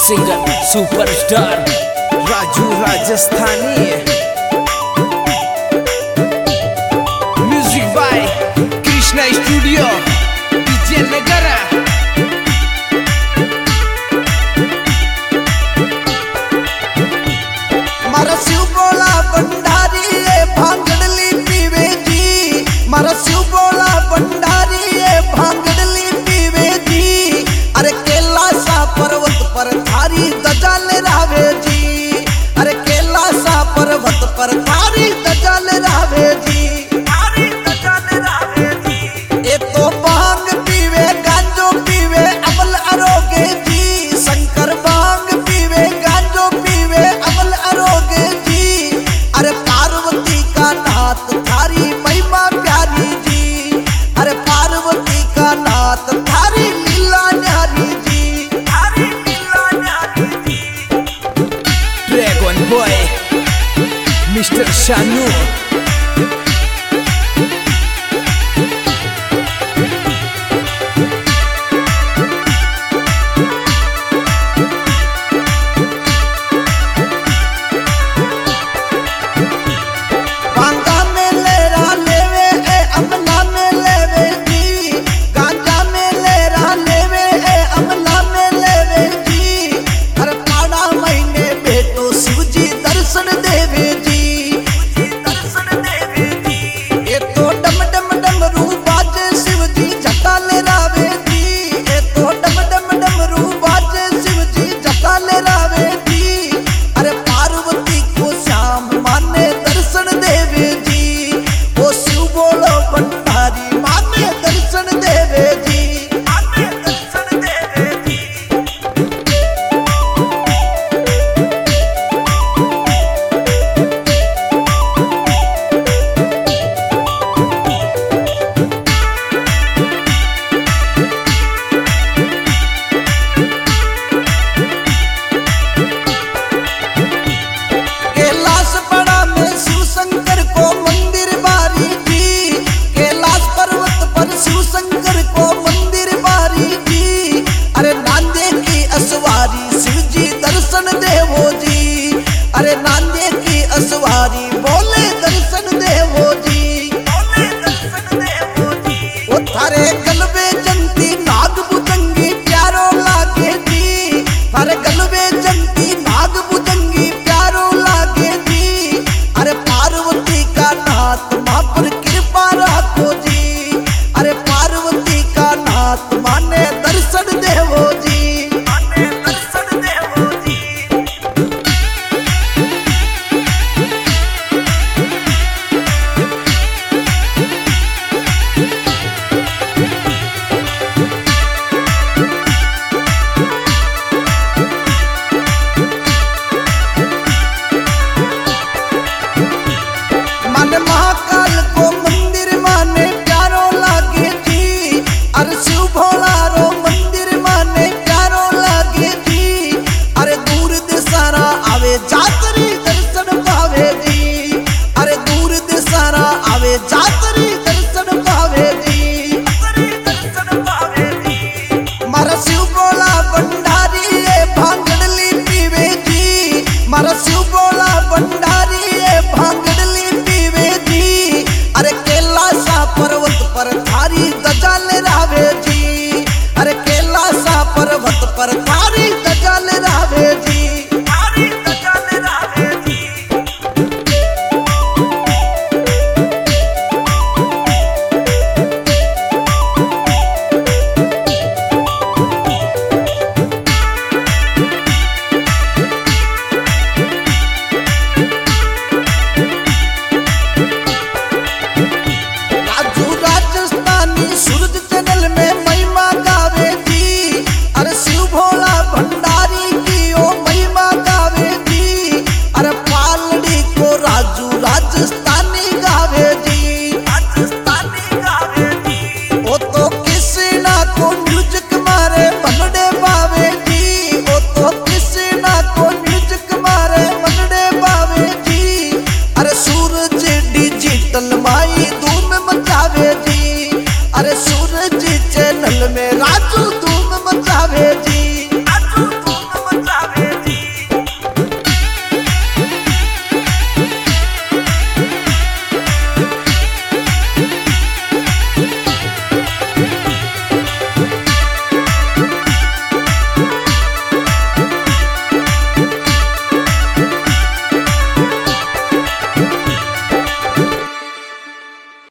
Singer superstar Raju Rajasthani. Music by Krishna studio Vijaynagar. मारा शिव बोला भंडारी भांगड़ली पीवे जी। मारा शिव बोला भंडारी भांगड़ली पीवे जी। अरे कैलासा पर्वत पर थारी ध्वजा लहरावे जी। अरे कैलासा पर्वत पर थारी ध्वजा लहरावे जी। ये तो भांग पीवे गांजो पीवे अमल अरोगे जी। शंकर भांग पीवे गांजो पीवे अमल अरोगे जी। अरे पार्वती का नाथ थारी महिमा प्यारी जी। अरे पार्वती का नाथ थारी लीला न्यारी जी। थारी लीला न्यारी जी। Dragon boy mister Sanu.